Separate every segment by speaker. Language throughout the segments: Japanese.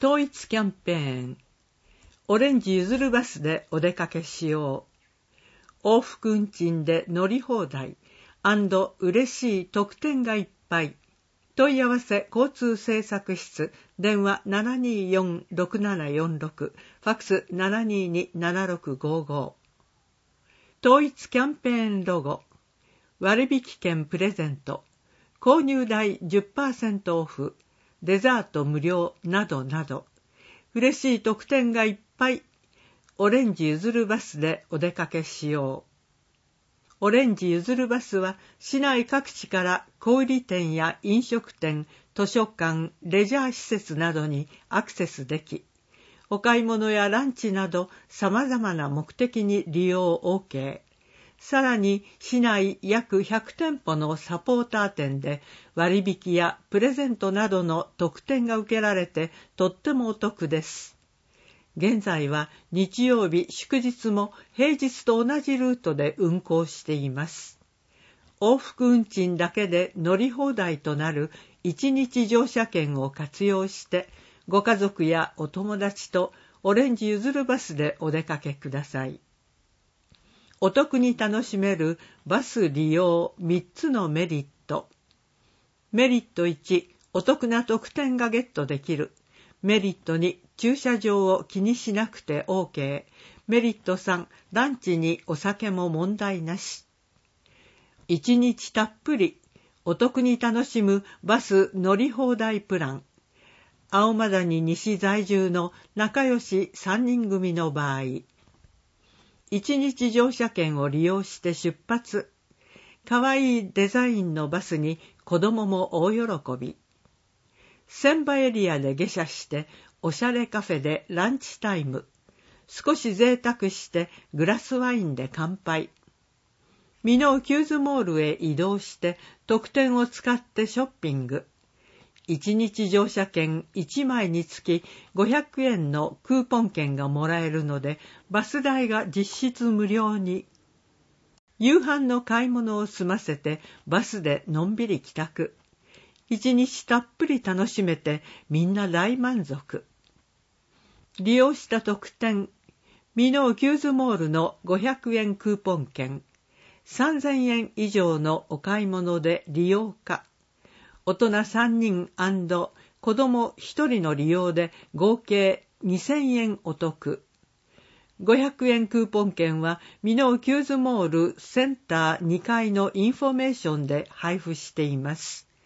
Speaker 1: 統一キャンペーン。オレンジゆずるバスでお出かけしよう。往復運賃で乗り放題&嬉しい特典がいっぱい。問い合わせ交通政策室、電話 724-6746、ファクス 722-7655。統一キャンペーンロゴ。割引券プレゼント。購入代 10% オフ。デザート無料などなど。嬉しい特典がいっぱい。オレンジゆずるバスでお出かけしよう。オレンジゆずるバスは市内各地から小売店や飲食店、図書館、レジャー施設などにアクセスでき、お買い物やランチなど様々な目的に利用 OK。さらに市内約100店舗のサポーター店で割引やプレゼントなどの特典が受けられてとってもお得です。現在は日曜日祝日も平日と同じルートで運行しています。往復運賃だけで乗り放題となる1日乗車券を活用してご家族やお友達とオレンジゆずるバスでお出かけください。お得に楽しめるバス利用3つのメリット。メリット1、お得な特典がゲットできる。メリット2、駐車場を気にしなくて OK。メリット3、ランチにお酒も問題なし。1日たっぷりお得に楽しむバス乗り放題プラン。青マ谷西在住の仲良し3人組の場合、1日乗車券を利用して出発。かわいいデザインのバスに子供も大喜び。船場エリアで下車しておしゃれカフェでランチタイム。少し贅沢してグラスワインで乾杯。ミノーキューズモールへ移動して特典を使ってショッピング。1日乗車券1枚につき500円のクーポン券がもらえるのでバス代が実質無料に。夕飯の買い物を済ませてバスでのんびり帰宅。1日たっぷり楽しめてみんな大満足。利用した特典、ミノーキューズモールの500円クーポン券、3000円以上のお買い物で利用可。大人3人&子供1人の利用で合計2000円お得。500円クーポン券はミノーキューズモールセンター2階のインフォメーションで配布しています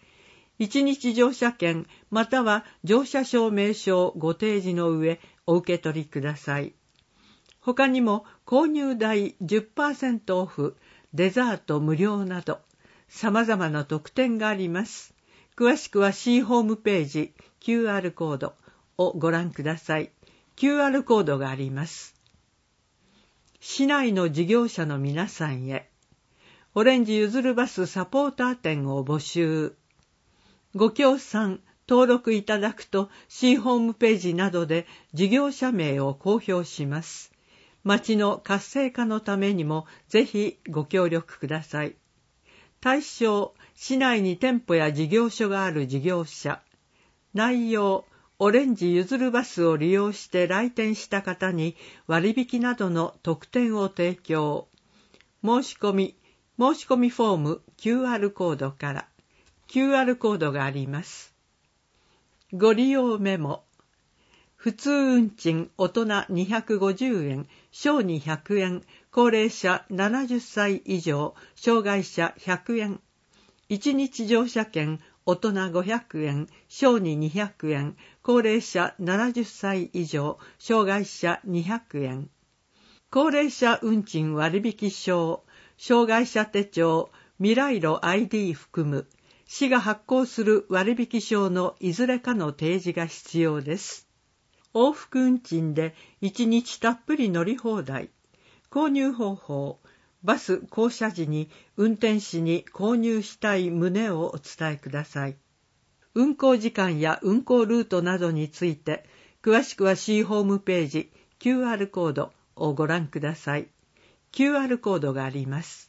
Speaker 1: 。1日乗車券または乗車証明書をご提示の上お受け取りください。他にも購入代 10% オフ、デザート無料など様々な特典があります。詳しくは C ホームページ QR コードをご覧ください。QR コードがあります。市内の事業者の皆さんへ、オレンジゆずるバスサポーター店を募集。ご協賛、登録いただくと C ホームページなどで事業者名を公表します。町の活性化のためにもぜひご協力ください。対象、市内に店舗や事業所がある事業者。内容、オレンジゆずるバスを利用して来店した方に割引などの特典を提供。申し込みフォーム QR コードから。QR コードがあります。ご利用メモ。普通運賃大人250円、小児100円、高齢者70歳以上、障害者100円。1日乗車券大人500円、小児200円、高齢者70歳以上、障害者200円。高齢者運賃割引証、障害者手帳、未来路 ID 含む、市が発行する割引証のいずれかの提示が必要です。往復運賃で1日たっぷり乗り放題。購入方法、バス降車時に運転士に購入したい旨をお伝えください。運行時間や運行ルートなどについて、詳しくは C ホームページ QR コードをご覧ください。QR コードがあります。